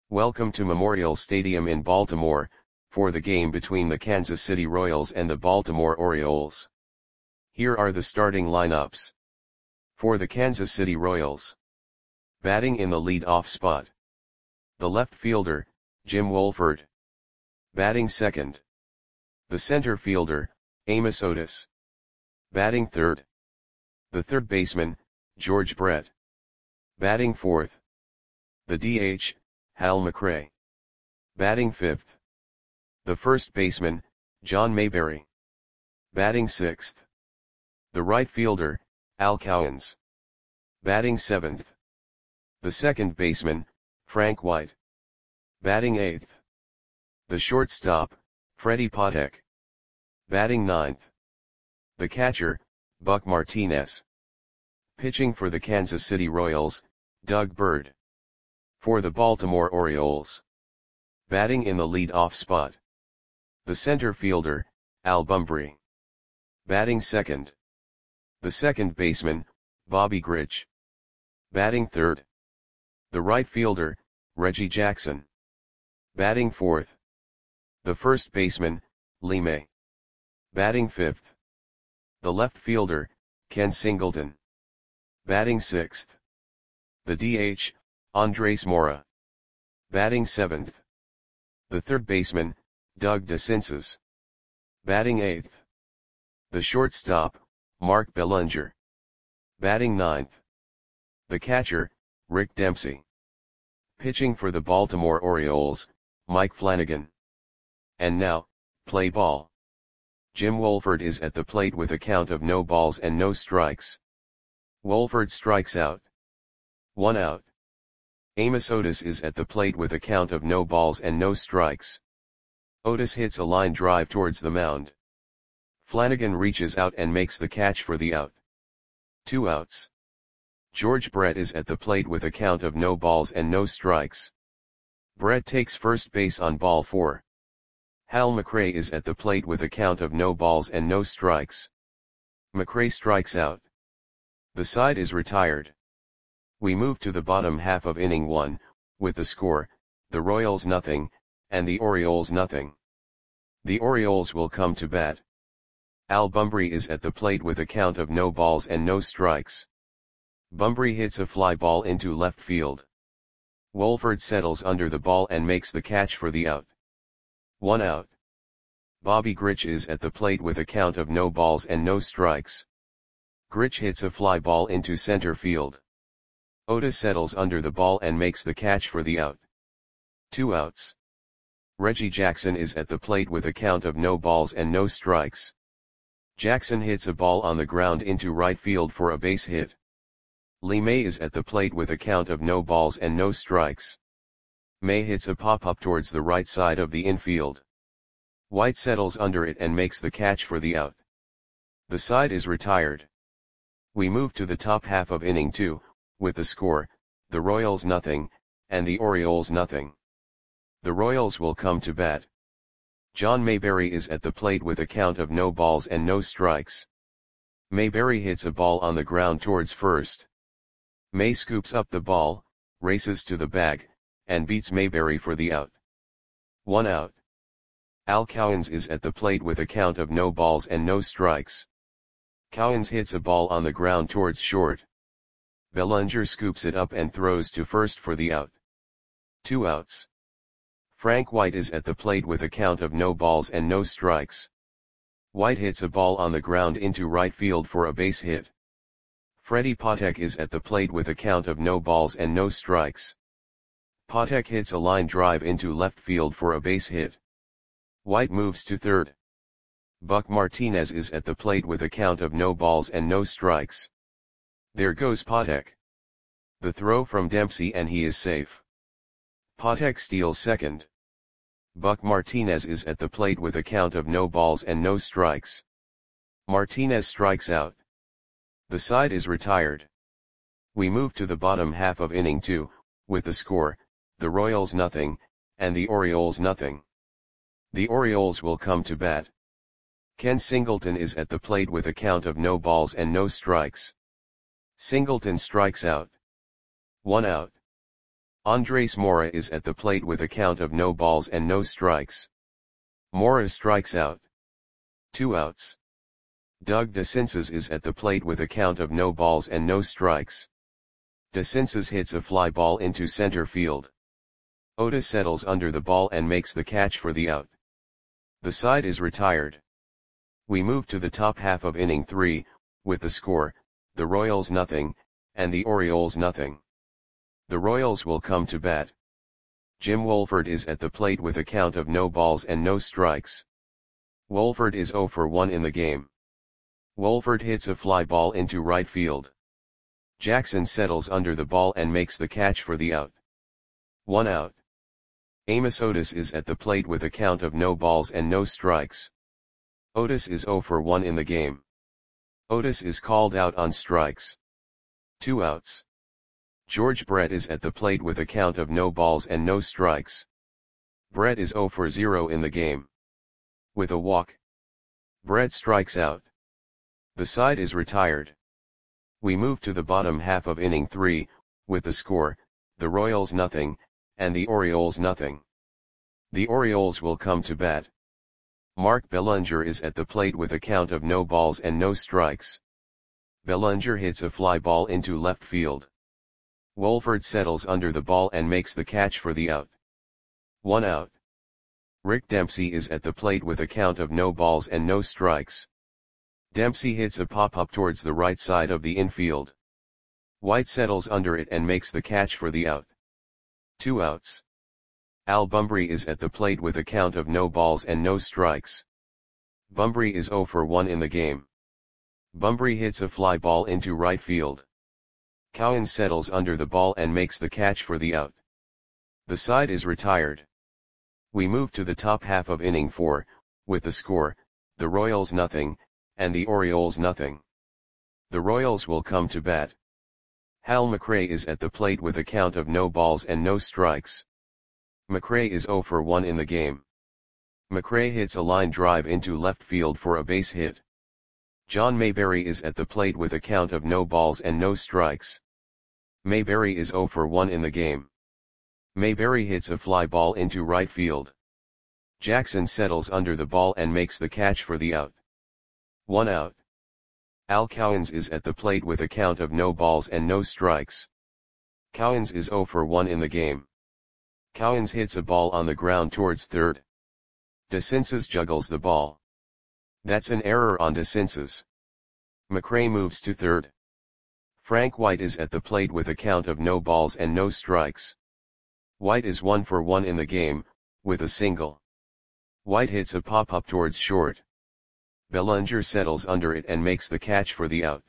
Welcome to Memorial Stadium in Baltimore, for the game between the Kansas City Royals and the Baltimore Orioles. Here are the starting lineups. For the Kansas City Royals. Batting in the lead-off spot. The left fielder, Jim Wohlford. Batting second. The center fielder, Amos Otis. Batting third. The third baseman, George Brett. Batting fourth. The DH, Hal McRae. Batting fifth. The first baseman, John Mayberry. Batting sixth. The right fielder, Al Cowens. Batting seventh. The second baseman, Frank White. Batting eighth. The shortstop, Freddie Patek. Batting ninth. The catcher, Buck Martinez. Pitching for the Kansas City Royals, Doug Bird. For the Baltimore Orioles. Batting in the lead-off spot. The center fielder, Al Bumbry. Batting second. The second baseman, Bobby Grich. Batting third. The right fielder, Reggie Jackson. Batting fourth. The first baseman, Lee May. Batting fifth. The left fielder, Ken Singleton. Batting sixth. The DH, Andres Mora. Batting seventh. The third baseman, Doug DeCinces. Batting eighth. The shortstop, Mark Bellinger. Batting ninth. The catcher, Rick Dempsey. Pitching for the Baltimore Orioles, Mike Flanagan. And now, play ball. Jim Wohlford is at the plate with a count of no balls and no strikes. Wohlford strikes out. 1 out. Amos Otis is at the plate with a count of no balls and no strikes. Otis hits a line drive towards the mound. Flanagan reaches out and makes the catch for the out. 2 outs. George Brett is at the plate with a count of no balls and no strikes. Brett takes first base on ball 4. Hal McRae is at the plate with a count of no balls and no strikes. McRae strikes out. The side is retired. We move to the bottom half of inning 1, with the score, the Royals nothing, and the Orioles nothing. The Orioles will come to bat. Al Bumbry is at the plate with a count of no balls and no strikes. Bumbry hits a fly ball into left field. Wohlford settles under the ball and makes the catch for the out. 1 out. Bobby Grich is at the plate with a count of no balls and no strikes. Grich hits a fly ball into center field. Otis settles under the ball and makes the catch for the out. 2 outs. Reggie Jackson is at the plate with a count of no balls and no strikes. Jackson hits a ball on the ground into right field for a base hit. Lee May is at the plate with a count of no balls and no strikes. May hits a pop-up towards the right side of the infield. White settles under it and makes the catch for the out. The side is retired. We move to the top half of inning 2, with the score, the Royals nothing, and the Orioles nothing. The Royals will come to bat. John Mayberry is at the plate with a count of no balls and no strikes. Mayberry hits a ball on the ground towards first. May scoops up the ball, races to the bag, and beats Mayberry for the out. 1 out. Al Cowens is at the plate with a count of no balls and no strikes. Cowens hits a ball on the ground towards short. Bellinger scoops it up and throws to first for the out. 2 outs. Frank White is at the plate with a count of no balls and no strikes. White hits a ball on the ground into right field for a base hit. Freddie Patek is at the plate with a count of no balls and no strikes. Patek hits a line drive into left field for a base hit. White moves to third. Buck Martinez is at the plate with a count of no balls and no strikes. There goes Patek. The throw from Dempsey and he is safe. Patek steals second. Buck Martinez is at the plate with a count of no balls and no strikes. Martinez strikes out. The side is retired. We move to the bottom half of inning 2, with the score, the Royals nothing, and the Orioles nothing. The Orioles will come to bat. Ken Singleton is at the plate with a count of no balls and no strikes. Singleton strikes out. 1 out. Andres Mora is at the plate with a count of no balls and no strikes. Mora strikes out. 2 outs. Doug DeCinces is at the plate with a count of no balls and no strikes. DeCinces hits a fly ball into center field. Otis settles under the ball and makes the catch for the out. The side is retired. We move to the top half of inning 3, with the score, the Royals nothing, and the Orioles nothing. The Royals will come to bat. Jim Wohlford is at the plate with a count of no balls and no strikes. Wohlford is 0 for 1 in the game. Wohlford hits a fly ball into right field. Jackson settles under the ball and makes the catch for the out. 1 out. Amos Otis is at the plate with a count of no balls and no strikes. Otis is 0 for 1 in the game. Otis is called out on strikes. 2 outs. George Brett is at the plate with a count of no balls and no strikes. Brett is 0 for 0 in the game. With a walk, Brett strikes out. The side is retired. We move to the bottom half of inning 3, with the score, the Royals nothing, and the Orioles nothing. The Orioles will come to bat. Mark Bellinger is at the plate with a count of no balls and no strikes. Bellinger hits a fly ball into left field. Wohlford settles under the ball and makes the catch for the out. 1 out. Rick Dempsey is at the plate with a count of no balls and no strikes. Dempsey hits a pop-up towards the right side of the infield. White settles under it and makes the catch for the out. 2 outs. Al Bumbry is at the plate with a count of no balls and no strikes. Bumbry is 0 for 1 in the game. Bumbry hits a fly ball into right field. Cowan settles under the ball and makes the catch for the out. The side is retired. We move to the top half of inning 4, with the score, the Royals nothing, and the Orioles nothing. The Royals will come to bat. Hal McRae is at the plate with a count of no balls and no strikes. McRae is 0 for 1 in the game. McRae hits a line drive into left field for a base hit. John Mayberry is at the plate with a count of no balls and no strikes. Mayberry is 0 for 1 in the game. Mayberry hits a fly ball into right field. Jackson settles under the ball and makes the catch for the out. 1 out. Al Cowens is at the plate with a count of no balls and no strikes. Cowens is 0 for 1 in the game. Cowens hits a ball on the ground towards third. DeCinces juggles the ball. That's an error on DeCinces. McRae moves to third. Frank White is at the plate with a count of no balls and no strikes. White is 1 for 1 in the game, with a single. White hits a pop-up towards short. Bellinger settles under it and makes the catch for the out.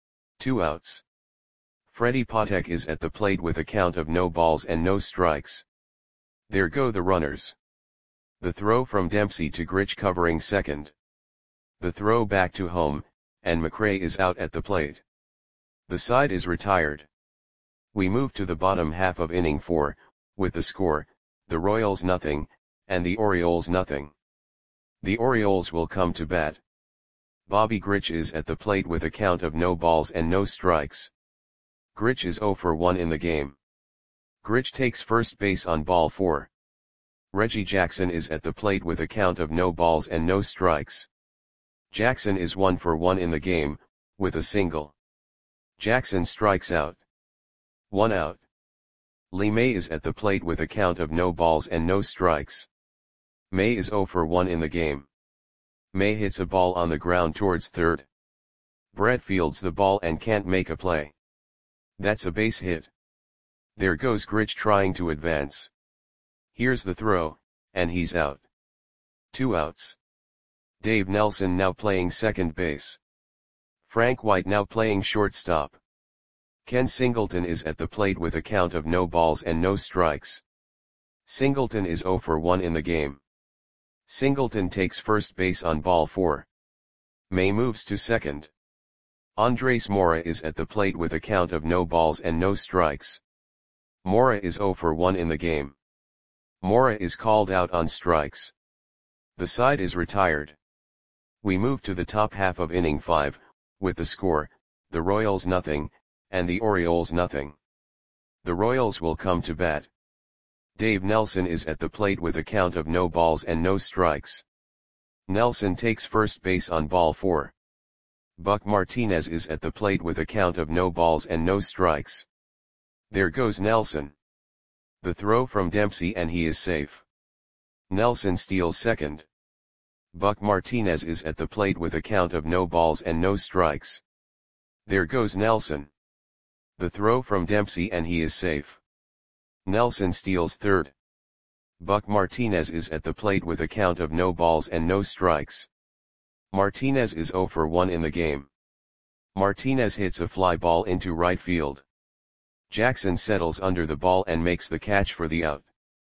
2 outs. Freddie Patek is at the plate with a count of no balls and no strikes. There go the runners. The throw from Dempsey to Grich covering second. The throw back to home, and McRae is out at the plate. The side is retired. We move to the bottom half of inning 4, with the score, the Royals nothing, and the Orioles nothing. The Orioles will come to bat. Bobby Grich is at the plate with a count of no balls and no strikes. Grich is 0 for 1 in the game. Grich takes first base on ball 4. Reggie Jackson is at the plate with a count of no balls and no strikes. Jackson is 1 for 1 in the game, with a single. Jackson strikes out. 1 out. Lee May is at the plate with a count of no balls and no strikes. May is 0 for 1 in the game. May hits a ball on the ground towards third. Brett fields the ball and can't make a play. That's a base hit. There goes Grich trying to advance. Here's the throw, and he's out. 2 outs. Dave Nelson now playing second base. Frank White now playing shortstop. Ken Singleton is at the plate with a count of no balls and no strikes. Singleton is 0 for 1 in the game. Singleton takes first base on ball 4. May moves to second. Andres Mora is at the plate with a count of no balls and no strikes. Mora is 0 for 1 in the game. Mora is called out on strikes. The side is retired. We move to the top half of inning 5, with the score, the Royals nothing, and the Orioles nothing. The Royals will come to bat. Dave Nelson is at the plate with a count of no balls and no strikes. Nelson takes first base on ball 4. Buck Martinez is at the plate with a count of no balls and no strikes. There goes Nelson. The throw from Dempsey and he is safe. Nelson steals second. Buck Martinez is at the plate with a count of no balls and no strikes. There goes Nelson. The throw from Dempsey and he is safe. Nelson steals third. Buck Martinez is at the plate with a count of no balls and no strikes. Martinez is 0 for 1 in the game. Martinez hits a fly ball into right field. Jackson settles under the ball and makes the catch for the out.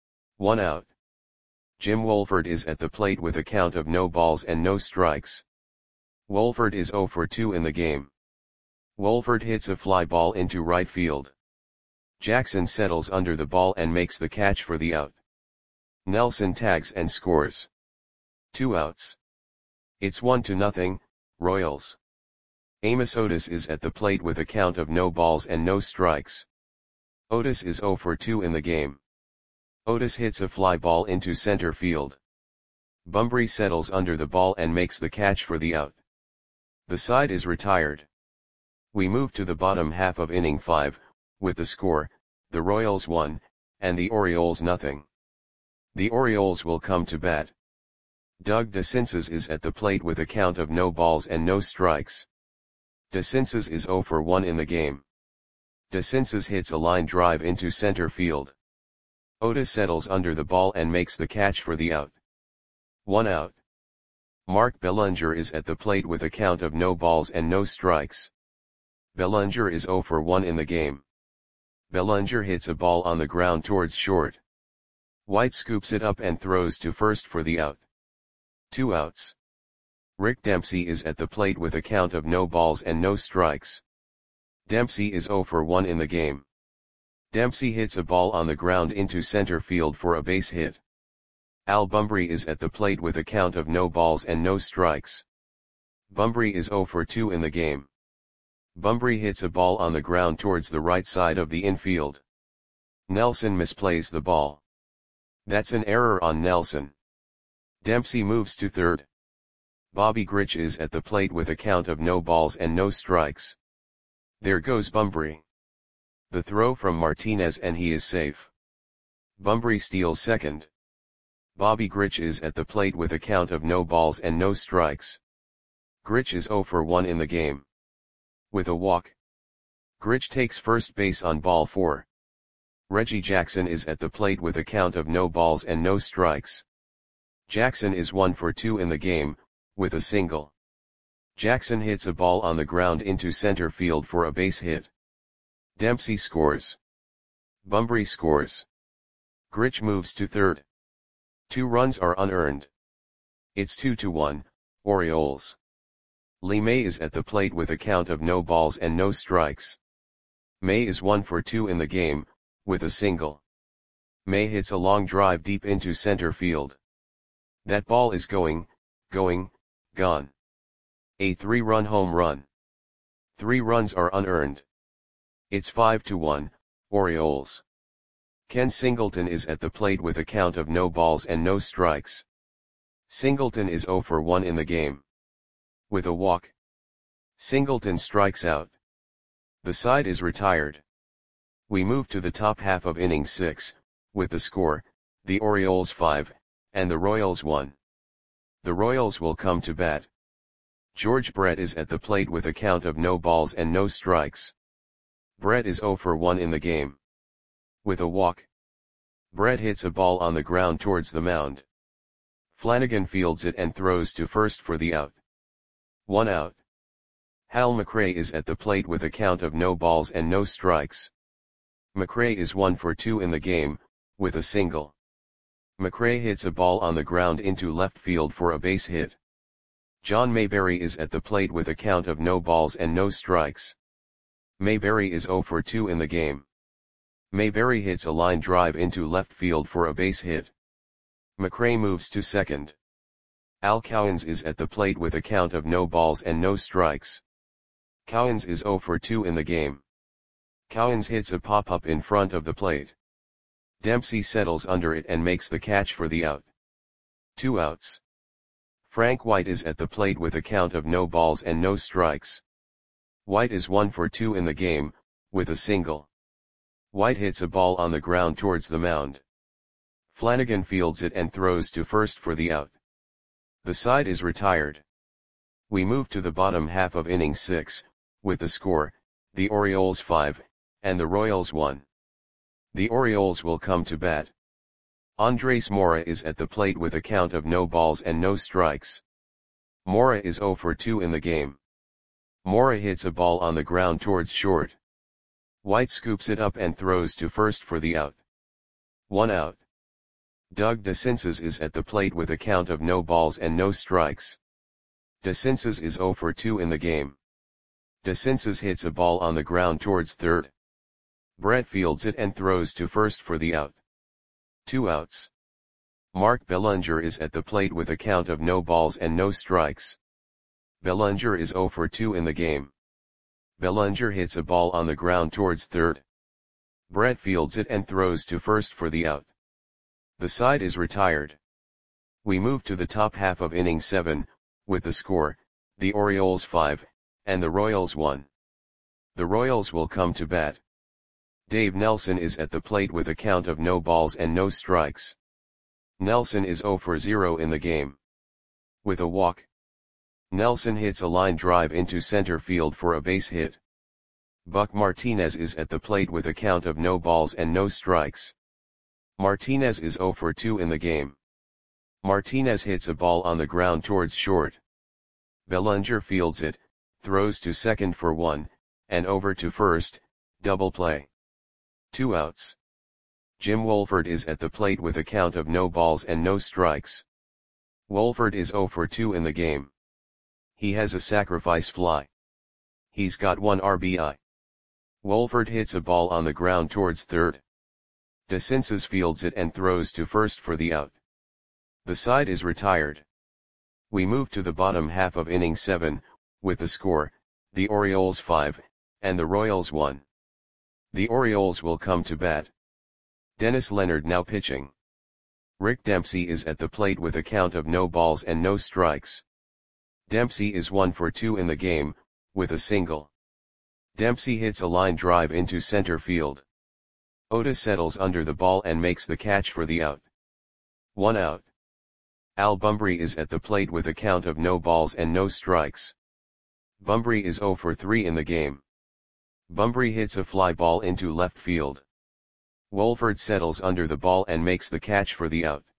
1 out. Jim Wohlford is at the plate with a count of no balls and no strikes. Wohlford is 0 for 2 in the game. Wohlford hits a fly ball into right field. Jackson settles under the ball and makes the catch for the out. Nelson tags and scores. 2 outs. It's 1-0, Royals. Amos Otis is at the plate with a count of no balls and no strikes. Otis is 0 for 2 in the game. Otis hits a fly ball into center field. Bunbury settles under the ball and makes the catch for the out. The side is retired. We move to the bottom half of inning 5, with the score, the Royals 1, and the Orioles 0. The Orioles will come to bat. Doug DeCinces is at the plate with a count of no balls and no strikes. DeCinces is 0 for 1 in the game. DeCinces hits a line drive into center field. Otis settles under the ball and makes the catch for the out. 1 out. Mark Bellinger is at the plate with a count of no balls and no strikes. Bellinger is 0 for 1 in the game. Bellinger hits a ball on the ground towards short. White scoops it up and throws to first for the out. 2 outs. Rick Dempsey is at the plate with a count of no balls and no strikes. Dempsey is 0 for 1 in the game. Dempsey hits a ball on the ground into center field for a base hit. Al Bunbury is at the plate with a count of no balls and no strikes. Bunbury is 0 for 2 in the game. Bunbury hits a ball on the ground towards the right side of the infield. Nelson misplays the ball. That's an error on Nelson. Dempsey moves to third. Bobby Grich is at the plate with a count of no balls and no strikes. There goes Bunbury. The throw from Martinez and he is safe. Bunbury steals second. Bobby Grich is at the plate with a count of no balls and no strikes. Grich is 0 for 1 in the game. With a walk. Grich takes first base on ball 4. Reggie Jackson is at the plate with a count of no balls and no strikes. Jackson is 1 for 2 in the game, with a single. Jackson hits a ball on the ground into center field for a base hit. Dempsey scores. Bunbury scores. Grich moves to third. 2 runs are unearned. It's 2-1, Orioles. Lee May is at the plate with a count of no balls and no strikes. May is 1 for 2 in the game, with a single. May hits a long drive deep into center field. That ball is gone. A 3-run home run. 3 runs are unearned. It's 5-1, Orioles. Ken Singleton is at the plate with a count of no balls and no strikes. Singleton is 0 for 1 in the game. With a walk. Singleton strikes out. The side is retired. We move to the top half of inning 6, with the score, the Orioles 5, and the Royals 1. The Royals will come to bat. George Brett is at the plate with a count of no balls and no strikes. Brett is 0 for 1 in the game. With a walk. Brett hits a ball on the ground towards the mound. Flanagan fields it and throws to first for the out. 1 out. Hal McRae is at the plate with a count of no balls and no strikes. McRae is 1 for 2 in the game, with a single. McRae hits a ball on the ground into left field for a base hit. John Mayberry is at the plate with a count of no balls and no strikes. Mayberry is 0 for 2 in the game. Mayberry hits a line drive into left field for a base hit. McRae moves to second. Al Cowens is at the plate with a count of no balls and no strikes. Cowens is 0 for 2 in the game. Cowens hits a pop-up in front of the plate. Dempsey settles under it and makes the catch for the out. 2 outs. Frank White is at the plate with a count of no balls and no strikes. White is 1 for 2 in the game, with a single. White hits a ball on the ground towards the mound. Flanagan fields it and throws to first for the out. The side is retired. We move to the bottom half of inning 6, with the score, the Orioles 5, and the Royals 1. The Orioles will come to bat. Andres Mora is at the plate with a count of no balls and no strikes. Mora is 0 for 2 in the game. Mora hits a ball on the ground towards short. White scoops it up and throws to first for the out. 1 out. Doug DeCinces is at the plate with a count of no balls and no strikes. DeCinces is 0 for 2 in the game. DeCinces hits a ball on the ground towards third. Brett fields it and throws to first for the out. 2 outs. Mark Bellinger is at the plate with a count of no balls and no strikes. Bellinger is 0 for 2 in the game. Bellinger hits a ball on the ground towards third. Brett fields it and throws to first for the out. The side is retired. We move to the top half of inning 7, with the score, the Orioles 5, and the Royals 1. The Royals will come to bat. Dave Nelson is at the plate with a count of no balls and no strikes. Nelson is 0 for 0 in the game. With a walk, Nelson hits a line drive into center field for a base hit. Buck Martinez is at the plate with a count of no balls and no strikes. Martinez is 0 for 2 in the game. Martinez hits a ball on the ground towards short. Bellinger fields it, throws to second for 1, and over to first, double play. 2 outs. Jim Wolford is at the plate with a count of no balls and no strikes. Wolford is 0 for 2 in the game. He has a sacrifice fly. He's got 1 RBI. Wolford hits a ball on the ground towards third. DeCinces fields it and throws to first for the out. The side is retired. We move to the bottom half of inning 7, with the score, the Orioles 5, and the Royals 1. The Orioles will come to bat. Dennis Leonard now pitching. Rick Dempsey is at the plate with a count of no balls and no strikes. Dempsey is 1 for 2 in the game, with a single. Dempsey hits a line drive into center field. Otis settles under the ball and makes the catch for the out. 1 out. Al Bumbry is at the plate with a count of no balls and no strikes. Bumbry is 0 for 3 in the game. Bumbry hits a fly ball into left field. Wolford settles under the ball and makes the catch for the out.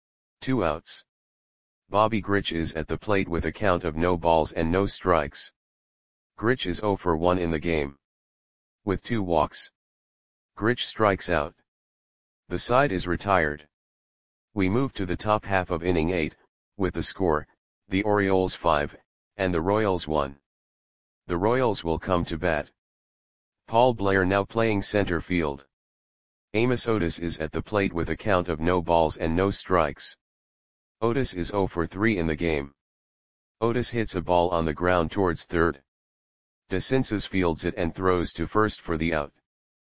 2 outs. Bobby Grich is at the plate with a count of no balls and no strikes. Grich is 0 for 1 in the game. With 2 walks, Grich strikes out. The side is retired. We move to the top half of inning 8, with the score, the Orioles 5, and the Royals 1. The Royals will come to bat. Paul Blair now playing center field. Amos Otis is at the plate with a count of no balls and no strikes. Otis is 0 for 3 in the game. Otis hits a ball on the ground towards third. DeCinces fields it and throws to first for the out.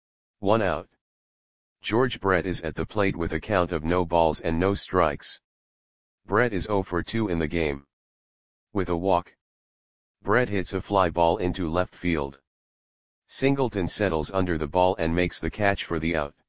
1 out. George Brett is at the plate with a count of no balls and no strikes. Brett is 0 for 2 in the game. With a walk, Brett hits a fly ball into left field. Singleton settles under the ball and makes the catch for the out.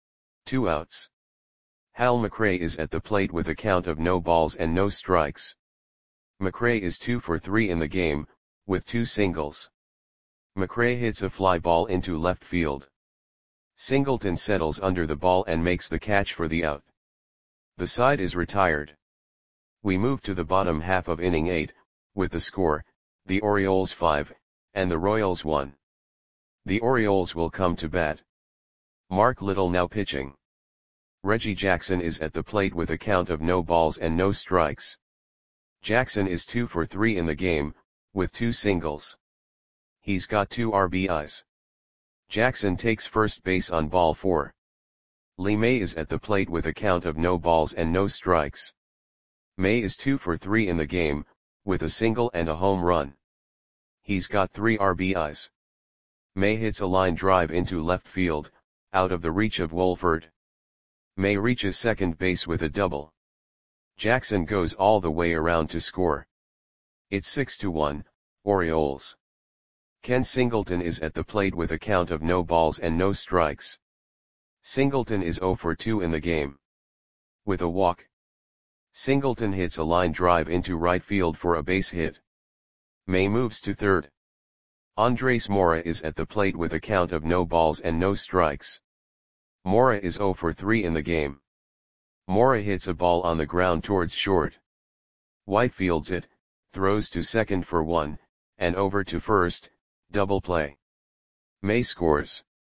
2 outs. Hal McRae is at the plate with a count of no balls and no strikes. McRae is 2 for 3 in the game, with 2 singles. McRae hits a fly ball into left field. Singleton settles under the ball and makes the catch for the out. The side is retired. We move to the bottom half of inning 8, with the score, the Orioles 5, and the Royals 1. The Orioles will come to bat. Mark Little now pitching. Reggie Jackson is at the plate with a count of no balls and no strikes. Jackson is 2 for 3 in the game, with 2 singles. He's got 2 RBIs. Jackson takes first base on ball 4. Lee May is at the plate with a count of no balls and no strikes. May is 2 for 3 in the game, with a single and a home run. He's got 3 RBIs. May hits a line drive into left field, out of the reach of Wolford. May reaches second base with a double. Jackson goes all the way around to score. It's 6-1, Orioles. Ken Singleton is at the plate with a count of no balls and no strikes. Singleton is 0 for 2 in the game. With a walk, Singleton hits a line drive into right field for a base hit. May moves to third. Andres Mora is at the plate with a count of no balls and no strikes. Mora is 0 for 3 in the game. Mora hits a ball on the ground towards short. White fields it, throws to second for 1, and over to first, double play. May scores.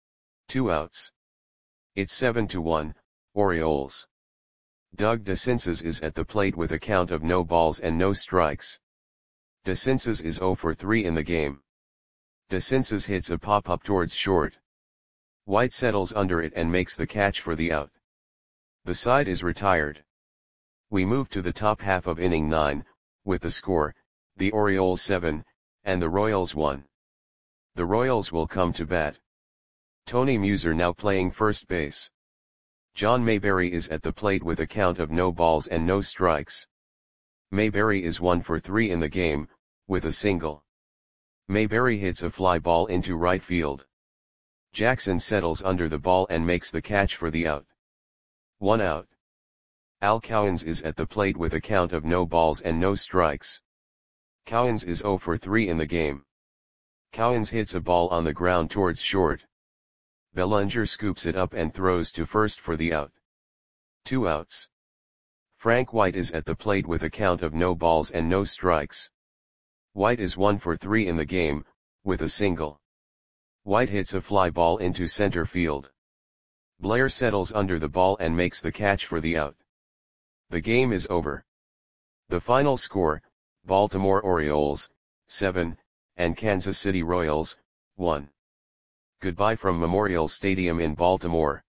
2 outs. It's 7-1, Orioles. Doug DeCinces is at the plate with a count of no balls and no strikes. DeCinces is 0 for 3 in the game. DeCinces hits a pop-up towards short. White settles under it and makes the catch for the out. The side is retired. We move to the top half of inning 9, with the score, the Orioles 7, and the Royals 1. The Royals will come to bat. Tony Muser now playing first base. John Mayberry is at the plate with a count of no balls and no strikes. Mayberry is 1 for 3 in the game, with a single. Mayberry hits a fly ball into right field. Jackson settles under the ball and makes the catch for the out. 1 out. Al Cowens is at the plate with a count of no balls and no strikes. Cowens is 0 for 3 in the game. Cowens hits a ball on the ground towards short. Bellinger scoops it up and throws to first for the out. 2 outs. Frank White is at the plate with a count of no balls and no strikes. White is 1 for 3 in the game, with a single. White hits a fly ball into center field. Blair settles under the ball and makes the catch for the out. The game is over. The final score, Baltimore Orioles, 7, and Kansas City Royals, 1. Goodbye from Memorial Stadium in Baltimore.